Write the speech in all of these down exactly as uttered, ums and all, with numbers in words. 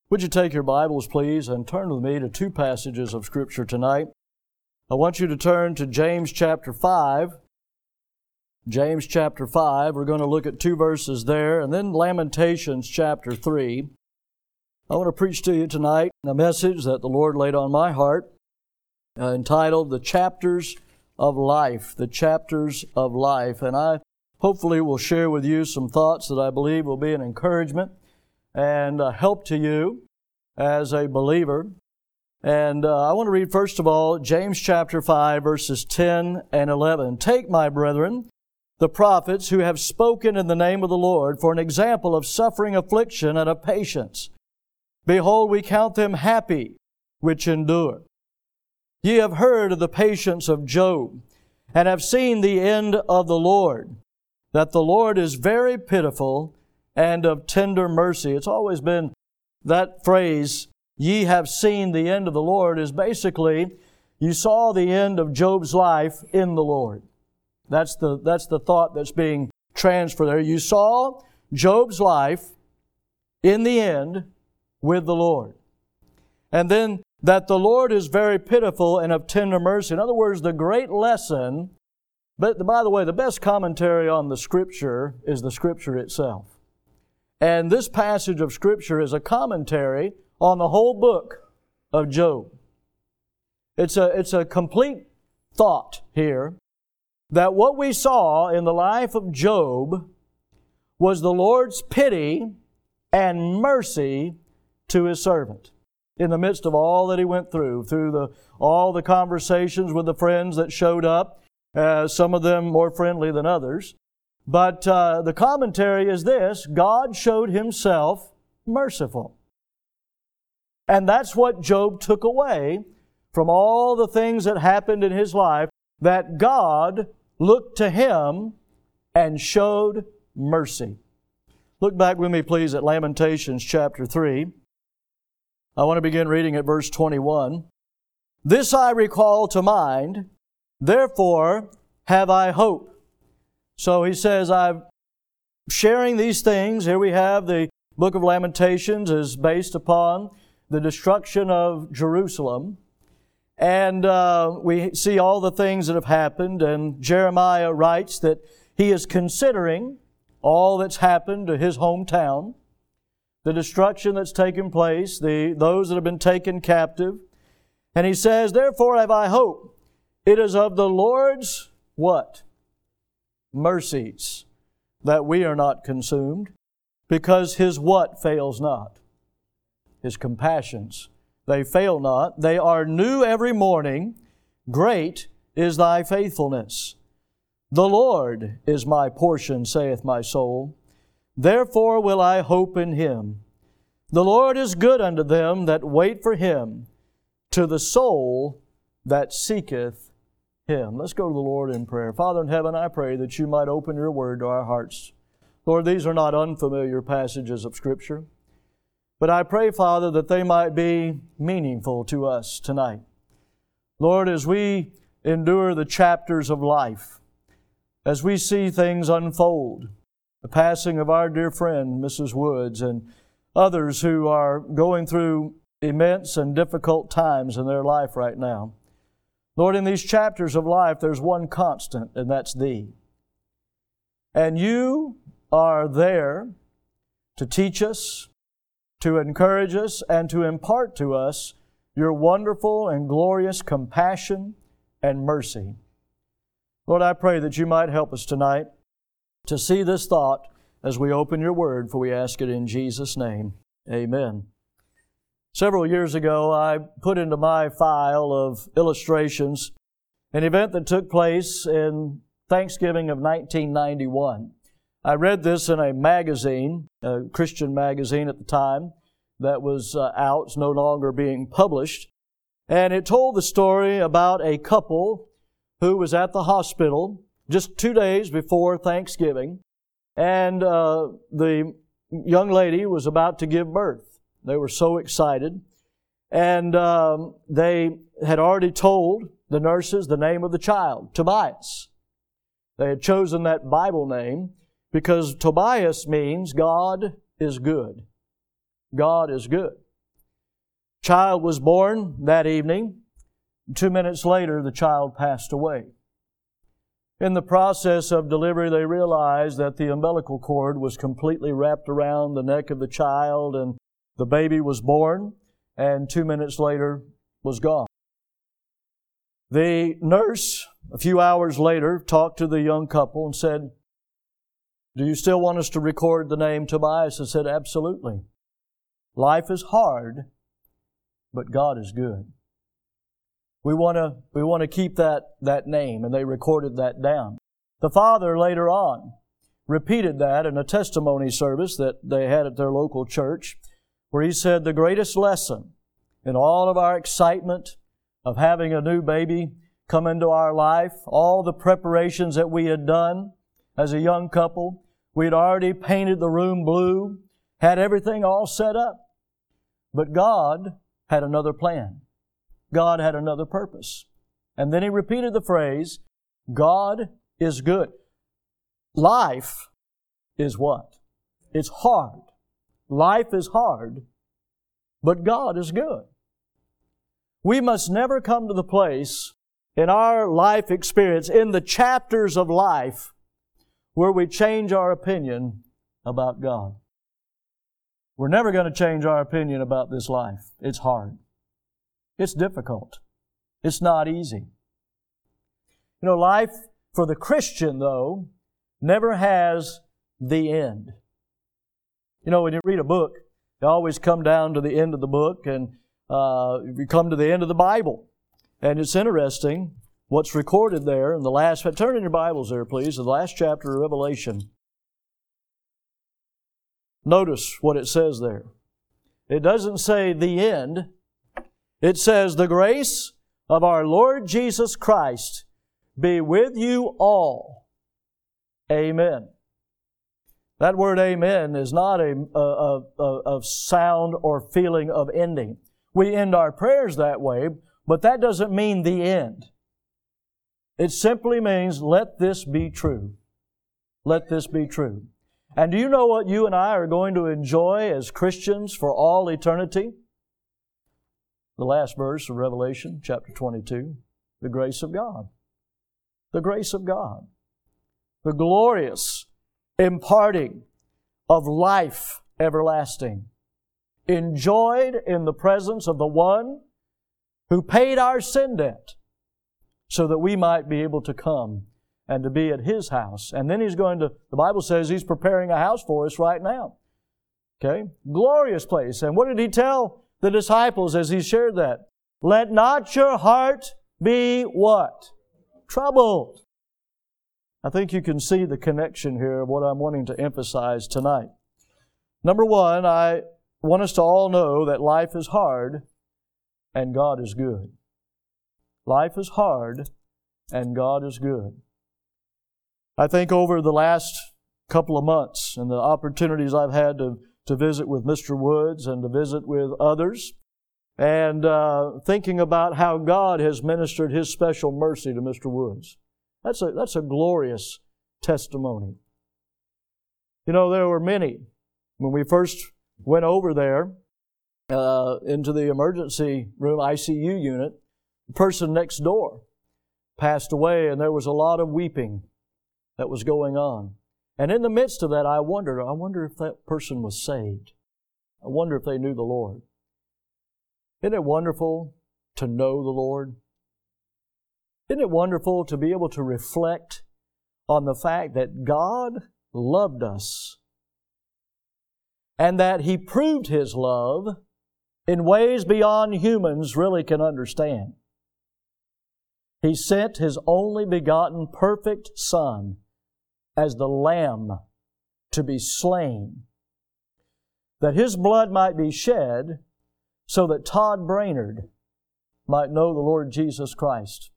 Would you take your Bibles, please, and turn with me to two passages of Scripture tonight. I want you to turn to James chapter five. James chapter five. We're going to look at two verses there, and then Lamentations chapter three. I want to preach to you tonight a message that the Lord laid on my heart, uh, entitled The Chapters of Life. The Chapters of Life. And I hopefully will share with you some thoughts that I believe will be an encouragement and a help to you as a believer. And uh, I want to read first of all James chapter five, verses ten and eleven. Take, my brethren, the prophets who have spoken in the name of the Lord for an example of suffering, affliction, and of patience. Behold, we count them happy which endure. Ye have heard of the patience of Job, and have seen the end of the Lord, that the Lord is very pitiful and of tender mercy. It's always been that phrase, ye have seen the end of the Lord, is basically, you saw the end of Job's life in the Lord. That's the, that's the thought that's being transferred there. You saw Job's life in the end with the Lord. And then that the Lord is very pitiful and of tender mercy. In other words, the great lesson, but by the way, the best commentary on the Scripture is the Scripture itself. And this passage of Scripture is a commentary on the whole book of Job. It's a, it's a complete thought here that what we saw in the life of Job was the Lord's pity and mercy to His servant. In the midst of all that he went through, through the, all the conversations with the friends that showed up, uh, some of them more friendly than others. But uh, the commentary is this: God showed Himself merciful. And that's what Job took away from all the things that happened in his life, that God looked to him and showed mercy. Look back with me, please, at Lamentations chapter three. I want to begin reading at verse twenty-one. This I recall to mind, therefore have I hope. So he says, I'm sharing these things. Here we have the book of Lamentations is based upon the destruction of Jerusalem. And uh, we see all the things that have happened. And Jeremiah writes that he is considering all that's happened to his hometown, the destruction that's taken place, the those that have been taken captive. And he says, therefore have I hope. It is of the Lord's what? Mercies that we are not consumed, because His what fails not? His compassions. They fail not. They are new every morning. Great is Thy faithfulness. The Lord is my portion, saith my soul. Therefore will I hope in Him. The Lord is good unto them that wait for Him, to the soul that seeketh Him. Let's go to the Lord in prayer. Father in heaven, I pray that You might open Your Word to our hearts. Lord, these are not unfamiliar passages of Scripture, but I pray, Father, that they might be meaningful to us tonight. Lord, as we endure the chapters of life, as we see things unfold, the passing of our dear friend, Missus Woods, and others who are going through immense and difficult times in their life right now. Lord, in these chapters of life, there's one constant, and that's Thee. And You are there to teach us, to encourage us, and to impart to us Your wonderful and glorious compassion and mercy. Lord, I pray that You might help us tonight to see this thought as we open Your Word, for we ask it in Jesus' name. Amen. Several years ago, I put into my file of illustrations an event that took place in Thanksgiving of nineteen ninety-one. I read this in a magazine, a Christian magazine at the time, that was uh, out, it's no longer being published. And it told the story about a couple who was at the hospital just two days before Thanksgiving. And uh, the young lady was about to give birth. They were so excited. And um, they had already told the nurses the name of the child, Tobias. They had chosen that Bible name because Tobias means God is good. God is good. Child was born that evening. Two minutes later, the child passed away. In the process of delivery, they realized that the umbilical cord was completely wrapped around the neck of the child, and the baby was born, and two minutes later was gone. The nurse, a few hours later, talked to the young couple and said, "Do you still want us to record the name Tobias?" And said, "Absolutely. Life is hard, but God is good. We want to we want to keep that, that name," and they recorded that down. The father later on repeated that in a testimony service that they had at their local church, where he said the greatest lesson in all of our excitement of having a new baby come into our life, all the preparations that we had done as a young couple, we had already painted the room blue, had everything all set up. But God had another plan. God had another purpose. And then he repeated the phrase, God is good. Life is what? It's hard. Life is hard, but God is good. We must never come to the place in our life experience, in the chapters of life, where we change our opinion about God. We're never going to change our opinion about this life. It's hard. It's difficult. It's not easy. You know, life for the Christian, though, never has the end. You know, when you read a book, you always come down to the end of the book, and uh, you come to the end of the Bible. And it's interesting what's recorded there in the last... Turn in your Bibles there, please, to the last chapter of Revelation. Notice what it says there. It doesn't say the end. It says, "The grace of our Lord Jesus Christ be with you all. Amen." That word amen is not a, a, a, a sound or feeling of ending. We end our prayers that way, but that doesn't mean the end. It simply means, let this be true. Let this be true. And do you know what you and I are going to enjoy as Christians for all eternity? The last verse of Revelation, chapter twenty-two, the grace of God. The grace of God. The glorious imparting of life everlasting, enjoyed in the presence of the one who paid our sin debt so that we might be able to come and to be at His house. And then He's going to, the Bible says He's preparing a house for us right now. Okay? Glorious place. And what did He tell the disciples as He shared that? Let not your heart be what? Troubled. I think you can see the connection here of what I'm wanting to emphasize tonight. Number one, I want us to all know that life is hard and God is good. Life is hard and God is good. I think over the last couple of months and the opportunities I've had to, to visit with Mister Woods and to visit with others, and uh, thinking about how God has ministered His special mercy to Mister Woods. That's a, that's a glorious testimony. You know, there were many. When we first went over there uh, into the emergency room I C U unit, the person next door passed away, and there was a lot of weeping that was going on. And in the midst of that, I wondered, I wonder if that person was saved. I wonder if they knew the Lord. Isn't it wonderful to know the Lord? Isn't it wonderful to be able to reflect on the fact that God loved us and that He proved His love in ways beyond humans really can understand? He sent His only begotten perfect Son as the Lamb to be slain, that His blood might be shed so that Todd Brainerd might know the Lord Jesus Christ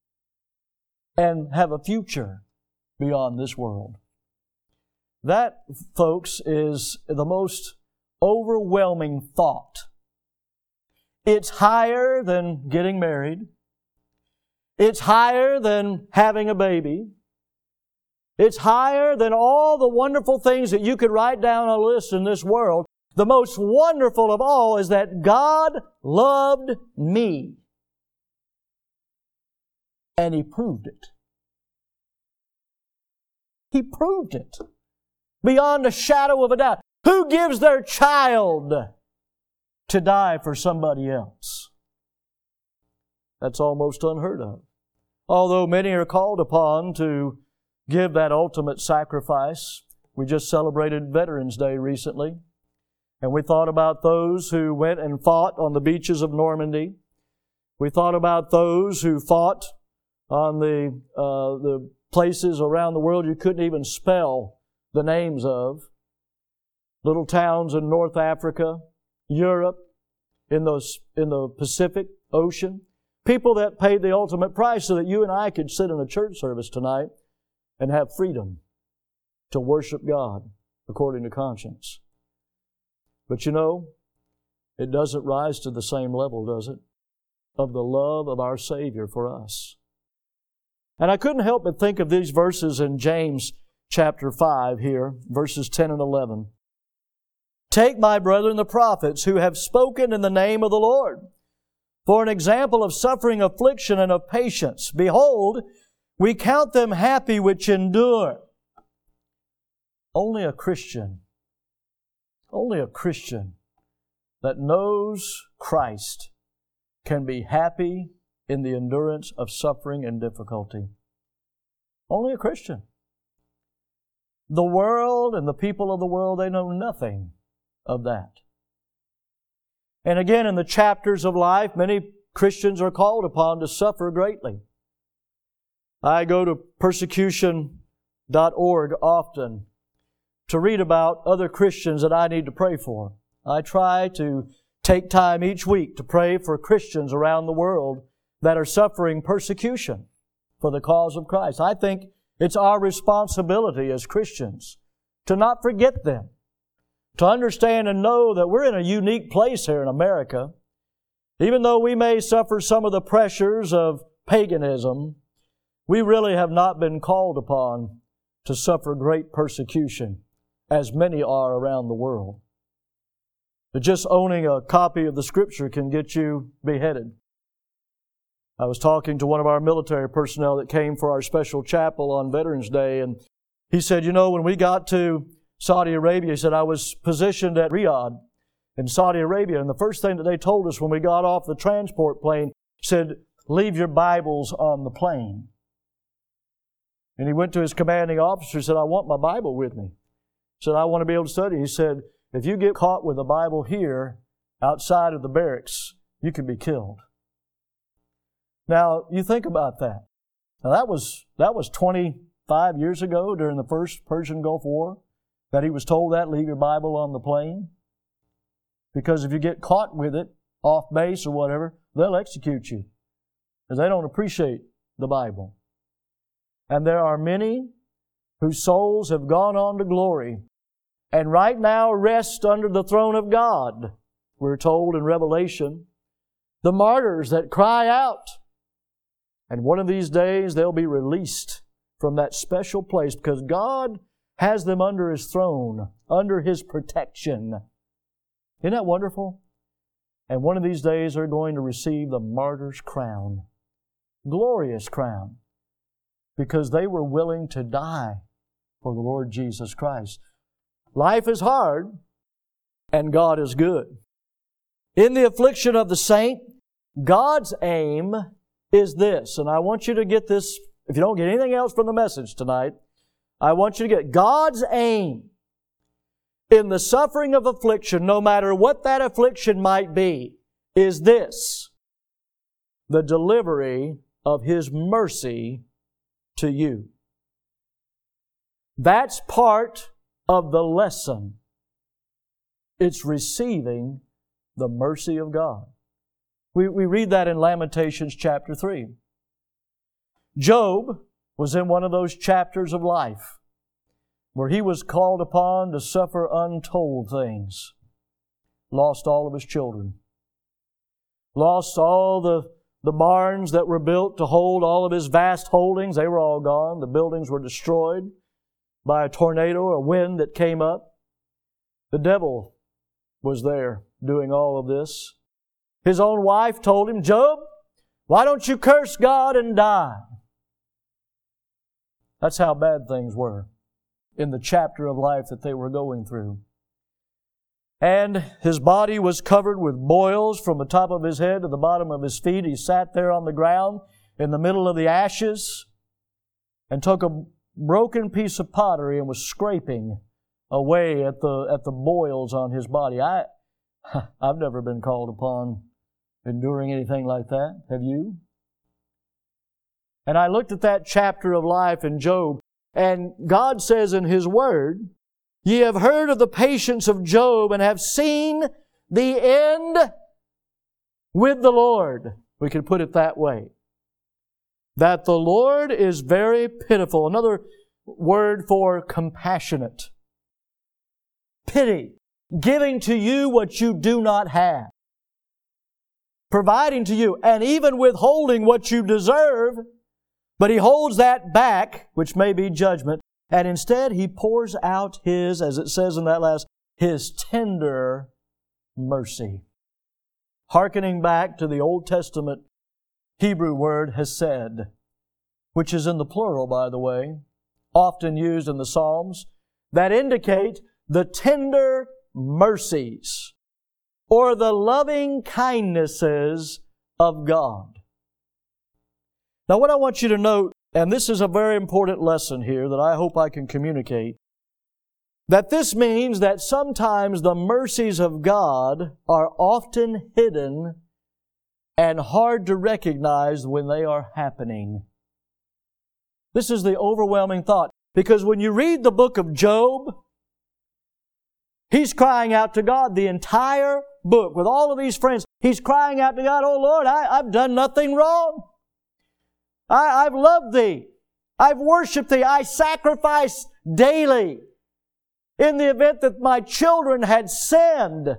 and have a future beyond this world. That, folks, is the most overwhelming thought. It's higher than getting married. It's higher than having a baby. It's higher than all the wonderful things that you could write down on a list in this world. The most wonderful of all is that God loved me. And He proved it. He proved it. Beyond a shadow of a doubt. Who gives their child to die for somebody else? That's almost unheard of. Although many are called upon to give that ultimate sacrifice. We just celebrated Veterans Day recently. And we thought about those who went and fought on the beaches of Normandy. We thought about those who fought on the, uh, the places around the world you couldn't even spell the names of. Little towns in North Africa, Europe, in those, in the Pacific Ocean. People that paid the ultimate price so that you and I could sit in a church service tonight and have freedom to worship God according to conscience. But you know, it doesn't rise to the same level, does it? Of the love of our Savior for us. And I couldn't help but think of these verses in James chapter five here, verses ten and eleven. Take, my brethren, the prophets who have spoken in the name of the Lord, for an example of suffering, affliction, and of patience. Behold, we count them happy which endure. Only a Christian, only a Christian that knows Christ can be happy in the endurance of suffering and difficulty. Only a Christian. The world and the people of the world, they know nothing of that. And again, in the chapters of life, many Christians are called upon to suffer greatly. I go to persecution dot org often to read about other Christians that I need to pray for. I try to take time each week to pray for Christians around the world that are suffering persecution for the cause of Christ. I think it's our responsibility as Christians to not forget them, to understand and know that we're in a unique place here in America. Even though we may suffer some of the pressures of paganism, we really have not been called upon to suffer great persecution, as many are around the world. But just owning a copy of the Scripture can get you beheaded. I was talking to one of our military personnel that came for our special chapel on Veterans Day, and he said, you know, when we got to Saudi Arabia, he said, I was positioned at Riyadh in Saudi Arabia, and the first thing that they told us when we got off the transport plane said, leave your Bibles on the plane. And he went to his commanding officer and said, I want my Bible with me. He said, I want to be able to study. He said, if you get caught with a Bible here outside of the barracks, you could be killed. Now, you think about that. Now, that was, that was twenty-five years ago during the first Persian Gulf War that he was told that, leave your Bible on the plane. Because if you get caught with it off base or whatever, they'll execute you. Because they don't appreciate the Bible. And there are many whose souls have gone on to glory and right now rest under the throne of God. We're told in Revelation, the martyrs that cry out. And one of these days they'll be released from that special place because God has them under His throne, under His protection. Isn't that wonderful? And one of these days they're going to receive the martyr's crown. Glorious crown. Because they were willing to die for the Lord Jesus Christ. Life is hard, and God is good. In the affliction of the saint, God's aim is this, and I want you to get this, if you don't get anything else from the message tonight, I want you to get God's aim in the suffering of affliction, no matter what that affliction might be, is this: the delivery of His mercy to you. That's part of the lesson. It's receiving the mercy of God. We, we read that in Lamentations chapter three. Job was in one of those chapters of life where he was called upon to suffer untold things. Lost all of his children. Lost all the, the barns that were built to hold all of his vast holdings. They were all gone. The buildings were destroyed by a tornado or a wind that came up. The devil was there doing all of this. His own wife told him, Job, why don't you curse God and die? That's how bad things were in the chapter of life that they were going through. And his body was covered with boils from the top of his head to the bottom of his feet. He sat there on the ground in the middle of the ashes and took a broken piece of pottery and was scraping away at the at the boils on his body. I, I've never been called upon enduring anything like that. Have you? And I looked at that chapter of life in Job, and God says in His Word, Ye have heard of the patience of Job and have seen the end with the Lord. We could put it that way. That the Lord is very pitiful. Another word for compassionate. Pity. Giving to you what you do not have. Providing to you and even withholding what you deserve. But He holds that back, which may be judgment. And instead He pours out His, as it says in that last, His tender mercy. Hearkening back to the Old Testament Hebrew word hesed, which is in the plural, by the way, often used in the Psalms, that indicate the tender mercies or the loving kindnesses of God. Now, what I want you to note, and this is a very important lesson here that I hope I can communicate, that this means that sometimes the mercies of God are often hidden and hard to recognize when they are happening. This is the overwhelming thought. Because when you read the book of Job, he's crying out to God the entire book with all of these friends. He's crying out to God, Oh Lord, I, I've done nothing wrong. I, I've loved Thee. I've worshiped Thee. I sacrifice daily. In the event that my children had sinned,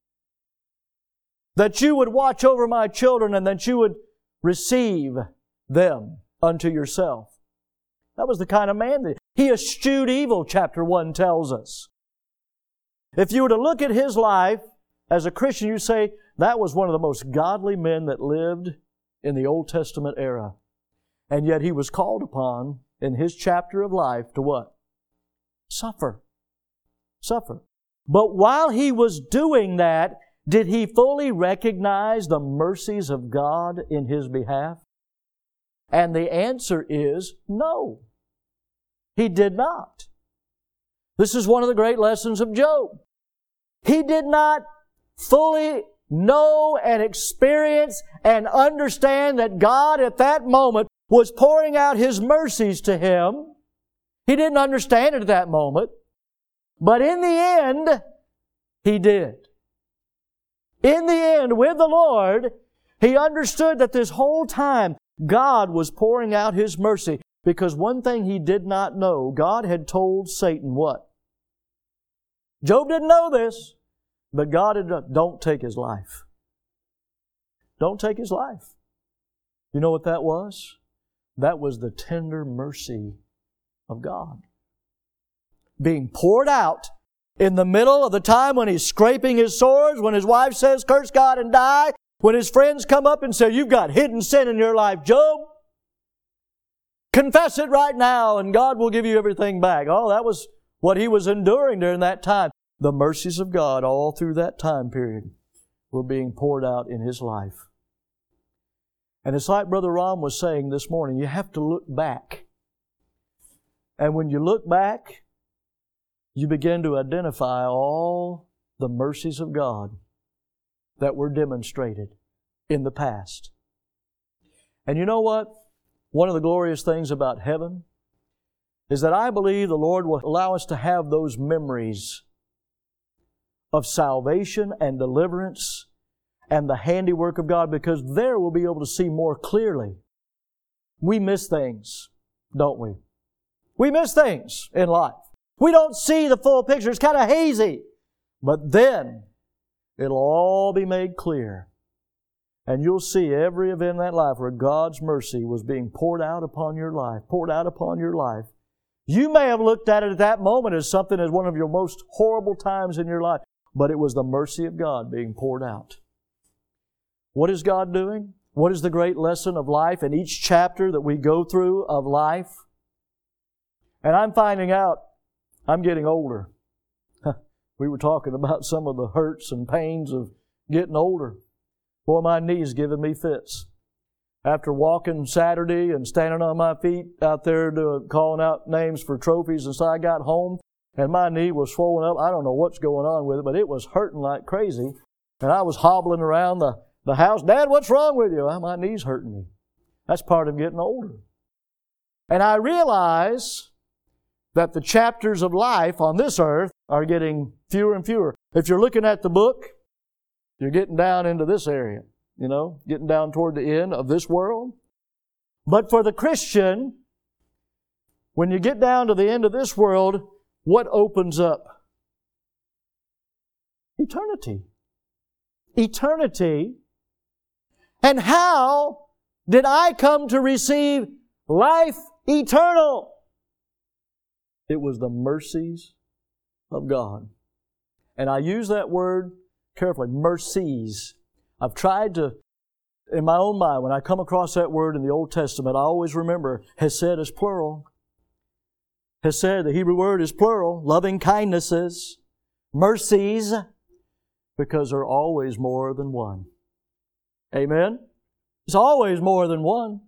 that You would watch over my children and that You would receive them unto Yourself. That was the kind of man that he eschewed evil, chapter one tells us. If you were to look at his life as a Christian, you say that was one of the most godly men that lived in the Old Testament era. And yet he was called upon in his chapter of life to what? Suffer. Suffer. But while he was doing that, did he fully recognize the mercies of God in his behalf? And the answer is no. He did not. This is one of the great lessons of Job. He did not fully know and experience and understand that God at that moment was pouring out His mercies to him. He didn't understand it at that moment. But in the end, he did. In the end, with the Lord, he understood that this whole time God was pouring out His mercy. Because one thing he did not know, God had told Satan what? Job didn't know this, but God had done, don't take his life. Don't take his life. You know what that was? That was the tender mercy of God. Being poured out in the middle of the time when he's scraping his sores, when his wife says, curse God and die, when his friends come up and say, you've got hidden sin in your life, Job. Confess it right now and God will give you everything back. Oh, that was what he was enduring during that time. The mercies of God all through that time period were being poured out in his life. And it's like Brother Ron was saying this morning, you have to look back. And when you look back, you begin to identify all the mercies of God that were demonstrated in the past. And you know what? One of the glorious things about heaven is that I believe the Lord will allow us to have those memories of salvation and deliverance and the handiwork of God, because there we'll be able to see more clearly. We miss things, don't we? We miss things in life. We don't see the full picture. It's kind of hazy. But then it'll all be made clear. And you'll see every event in that life where God's mercy was being poured out upon your life, poured out upon your life. You may have looked at it at that moment as something as one of your most horrible times in your life. but it was the mercy of God being poured out. What is God doing? What is the great lesson of life in each chapter that we go through of life? And I'm finding out I'm getting older. We were talking about some of the hurts and pains of getting older. Boy, my knees giving me fits. After walking Saturday and standing on my feet out there doing, calling out names for trophies, and so I got home and my knee was swollen up. I don't know what's going on with it, but it was hurting like crazy. And I was hobbling around the, the house. Dad, what's wrong with you? Well, my knee's hurting me. That's part of getting older. And I realize that the chapters of life on this earth are getting fewer and fewer. If you're looking at the book, you're getting down into this area, you know, getting down toward the end of this world. But for the Christian, when you get down to the end of this world, what opens up? Eternity. Eternity. And how did I come to receive life eternal? It was the mercies of God. And I use that word carefully, mercies. I've tried to, in my own mind, when I come across that word in the Old Testament, I always remember hesed is plural. Hesed, the Hebrew word, is plural. Loving kindnesses, mercies, because there are always more than one. Amen? It's always more than one.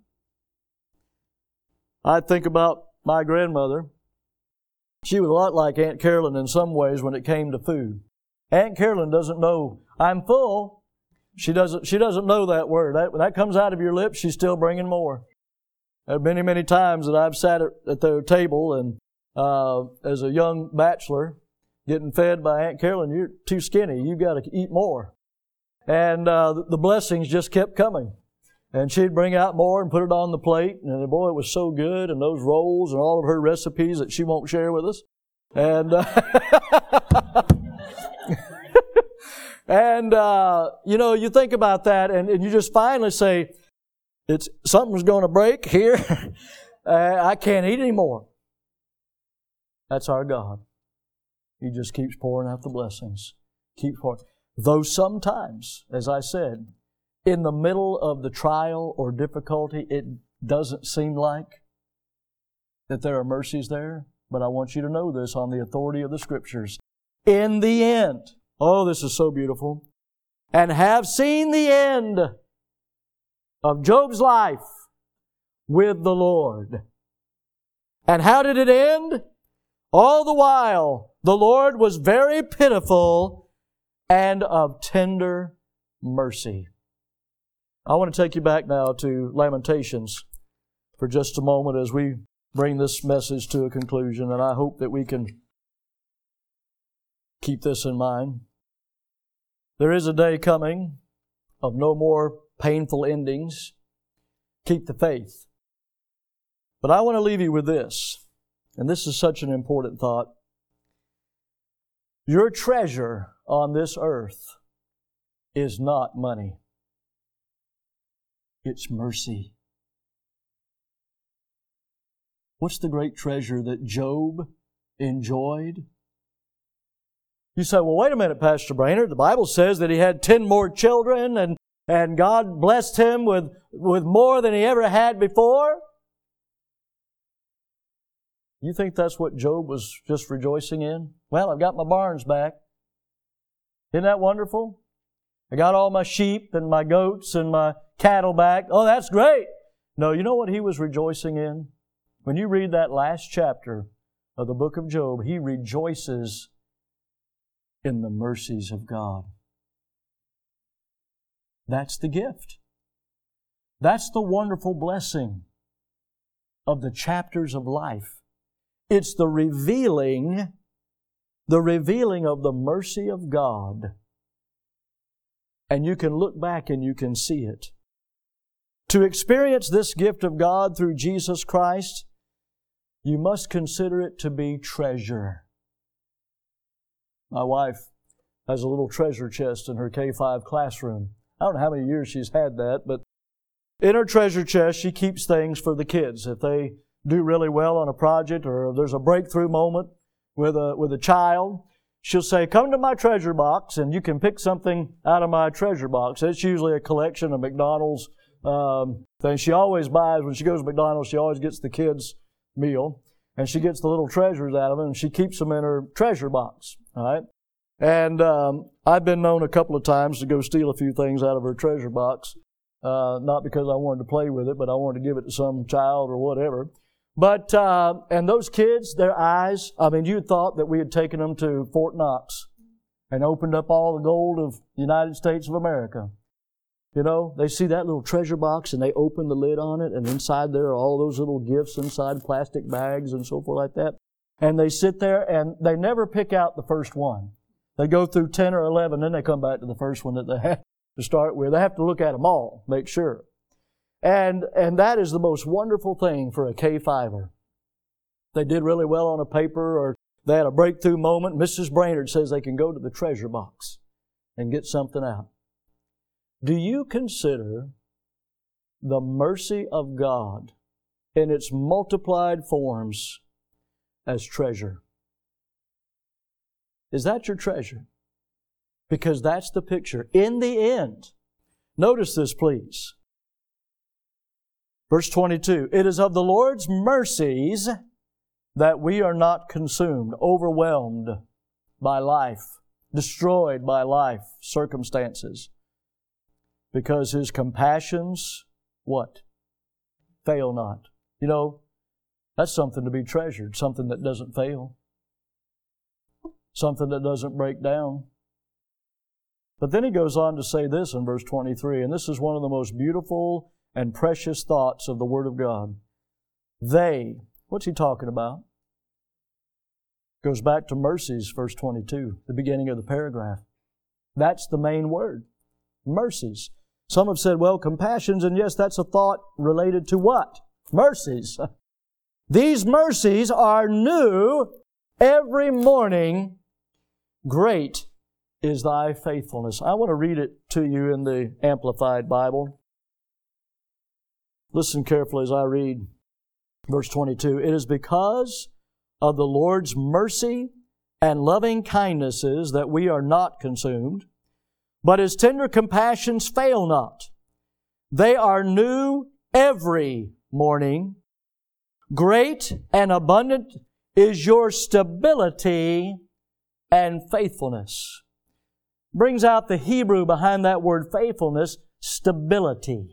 I think about my grandmother. She was a lot like Aunt Carolyn in some ways when it came to food. Aunt Carolyn doesn't know, I'm full. She doesn't, she doesn't know that word. That, when that comes out of your lips, she's still bringing more. There are many, many times that I've sat at, at their table and uh, as a young bachelor getting fed by Aunt Carolyn, you're too skinny. You've got to eat more. And uh, the blessings just kept coming. And she'd bring out more and put it on the plate. And boy, it was so good. And those rolls and all of her recipes that she won't share with us. And, uh, and uh, you know, you think about that and, and you just finally say, it's something's going to break here. uh, I can't eat anymore. That's our God. He just keeps pouring out the blessings. Keeps pouring. Though sometimes, as I said, in the middle of the trial or difficulty, it doesn't seem like that there are mercies there. But I want you to know this on the authority of the Scriptures. In the end, oh, this is so beautiful, and have seen the end of Job's life with the Lord. And how did it end? All the while, the Lord was very pitiful and of tender mercy. I want to take you back now to Lamentations for just a moment as we bring this message to a conclusion, and I hope that we can keep this in mind. There is a day coming of no more painful endings. Keep the faith. But I want to leave you with this, and this is such an important thought. Your treasure on this earth is not money. It's mercy. What's the great treasure that Job enjoyed? You say, well, wait a minute, Pastor Brainerd. The Bible says that he had ten more children and, and God blessed him with, with more than he ever had before. You think that's what Job was just rejoicing in? Well, I've got my barns back. Isn't that wonderful? I got all my sheep and my goats and my cattle back. Oh, that's great. No, you know what he was rejoicing in? When you read that last chapter of the book of Job, he rejoices in the mercies of God. That's the gift. That's the wonderful blessing of the chapters of life. It's the revealing, the revealing of the mercy of God. And you can look back and you can see it. To experience this gift of God through Jesus Christ, you must consider it to be treasure. My wife has a little treasure chest in her K five classroom. I don't know how many years she's had that, but in her treasure chest, she keeps things for the kids. If they do really well on a project or if there's a breakthrough moment with a, with a child, she'll say, come to my treasure box and you can pick something out of my treasure box. It's usually a collection of McDonald's um, things. She always buys, when she goes to McDonald's, she always gets the kids' meal. And she gets the little treasures out of them and she keeps them in her treasure box. All right? And um, I've been known a couple of times to go steal a few things out of her treasure box. Uh, not because I wanted to play with it, but I wanted to give it to some child or whatever. But, uh, and those kids, their eyes, I mean, you'd thought that we had taken them to Fort Knox and opened up all the gold of the United States of America. You know, they see that little treasure box and they open the lid on it and inside there are all those little gifts inside plastic bags and so forth like that. And they sit there and they never pick out the first one. They go through ten or eleven, then they come back to the first one that they have to start with. They have to look at them all, make sure. And and that is the most wonderful thing for a K fiver. They did really well on a paper or they had a breakthrough moment. Missus Brainerd says they can go to the treasure box and get something out. Do you consider the mercy of God in its multiplied forms as treasure? Is that your treasure? Because that's the picture. In the end, notice this please. Verse twenty-two, it is of the Lord's mercies that we are not consumed, overwhelmed by life, destroyed by life, circumstances. Because His compassions, what? Fail not. You know, that's something to be treasured, something that doesn't fail. Something that doesn't break down. But then he goes on to say this in verse twenty-three, and this is one of the most beautiful and precious thoughts of the Word of God. They, what's he talking about? Goes back to mercies, verse twenty-two, the beginning of the paragraph. That's the main word, mercies. Some have said, well, compassions, and yes, that's a thought related to what? Mercies. These mercies are new every morning. Great is thy faithfulness. I want to read it to you in the Amplified Bible. Listen carefully as I read verse twenty-two. It is because of the Lord's mercy and loving kindnesses that we are not consumed, but His tender compassions fail not. They are new every morning. Great and abundant is your stability and faithfulness. Brings out the Hebrew behind that word faithfulness, stability.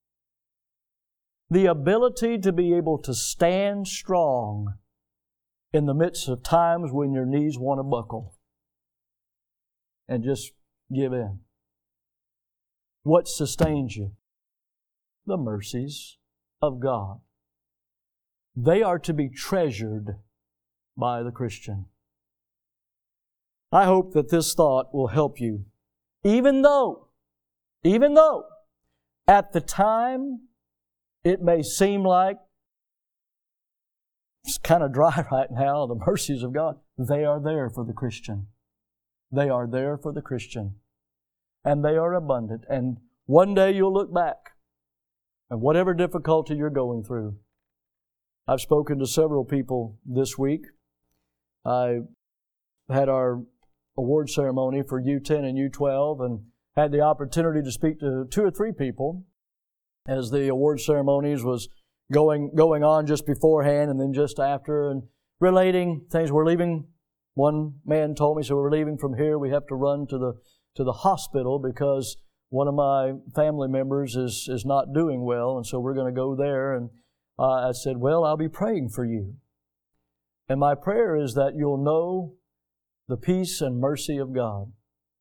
The ability to be able to stand strong in the midst of times when your knees want to buckle and just give in. What sustains you? The mercies of God. They are to be treasured by the Christian. I hope that this thought will help you. Even though, even though, at the time, it may seem like it's kind of dry right now, the mercies of God, they are there for the Christian. They are there for the Christian. And they are abundant. And one day you'll look back, and whatever difficulty you're going through. I've spoken to several people this week. I had our award ceremony for U ten and U twelve and had the opportunity to speak to two or three people as the award ceremonies was going going on just beforehand and then just after, and relating things. We're leaving, one man told me, so we're leaving from here, we have to run to the to the hospital because one of my family members is is not doing well, and so we're going to go there. And uh, I said, well, I'll be praying for you. And my prayer is that you'll know the peace and mercy of God.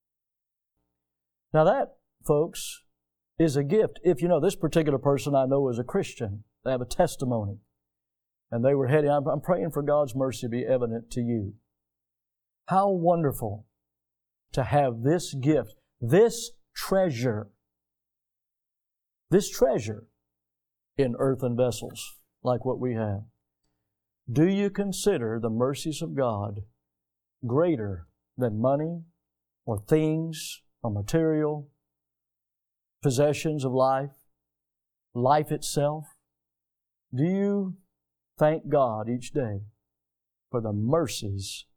Now that, folks, is a gift. If you know, this particular person I know is a Christian. They have a testimony. And they were heading, I'm, I'm praying for God's mercy to be evident to you. How wonderful to have this gift, this treasure, this treasure in earthen vessels like what we have. Do you consider the mercies of God greater than money or things or material, possessions of life, life itself? Do you thank God each day for the mercies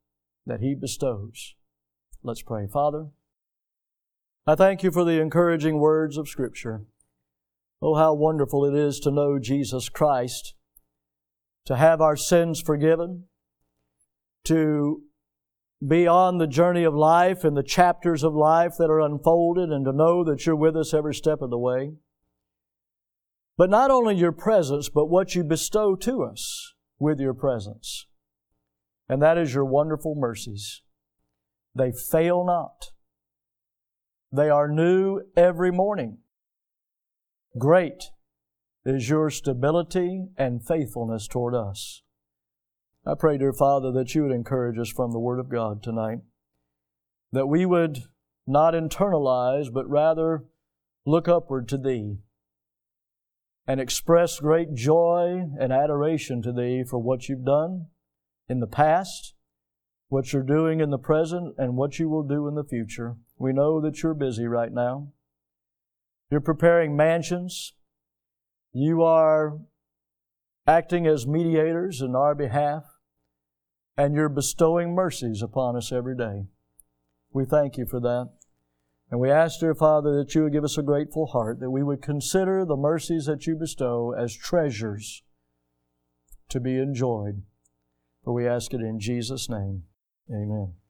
that He bestows. Let's pray. Father, I thank You for the encouraging words of Scripture. Oh, how wonderful it is to know Jesus Christ, to have our sins forgiven, to be on the journey of life and the chapters of life that are unfolded, and to know that You're with us every step of the way. But not only Your presence, but what You bestow to us with Your presence. And that is Your wonderful mercies. They fail not. They are new every morning. Great is Your stability and faithfulness toward us. I pray, dear Father, that You would encourage us from the Word of God tonight, that we would not internalize, but rather look upward to Thee and express great joy and adoration to Thee for what You've done in the past, what You're doing in the present, and what You will do in the future. We know that You're busy right now. You're preparing mansions. You are acting as mediators in our behalf, and You're bestowing mercies upon us every day. We thank You for that. And we ask, dear Father, that You would give us a grateful heart, that we would consider the mercies that You bestow as treasures to be enjoyed. For we ask it in Jesus' name. Amen.